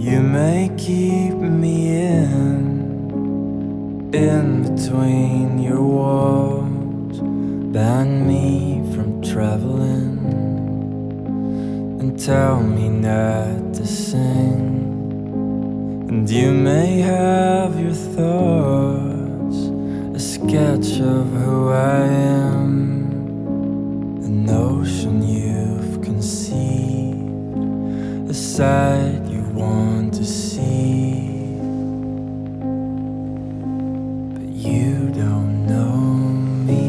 You may keep me in between your walls, ban me from traveling, and tell me not to sing. And you may have your thoughts, a sketch of who I am, a notion you've conceived, a side you want to see. But you don't know me.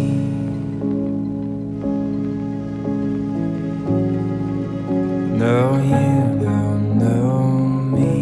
No, you don't know me.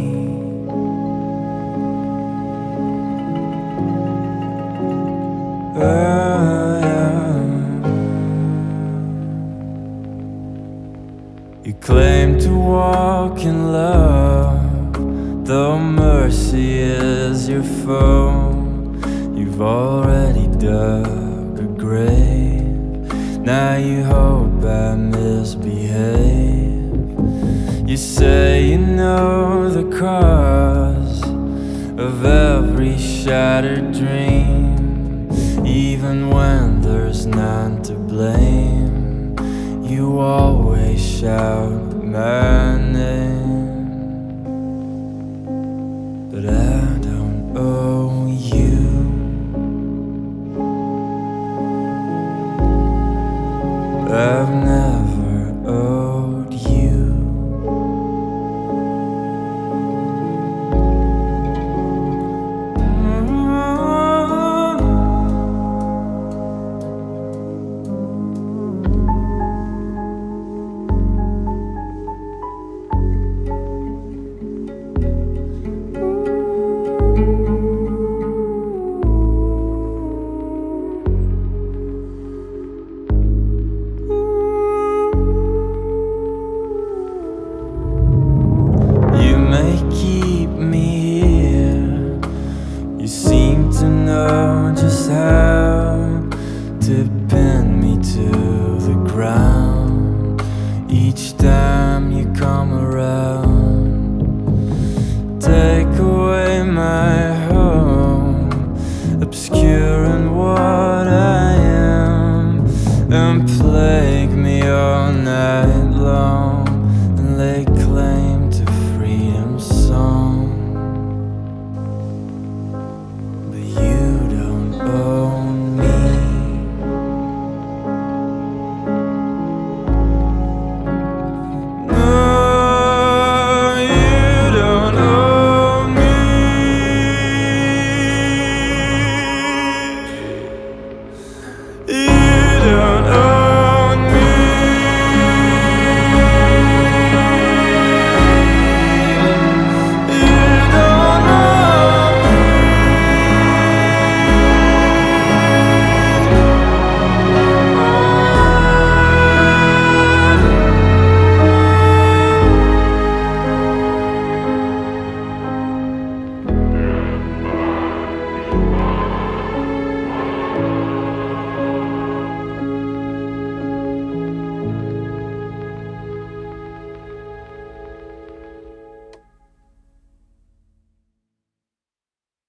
You claim to walk in love, though mercy is your foe. You've already dug a grave, now you hope I misbehave. You say you know the cause of every shattered dream, even when there's none to blame. You always shout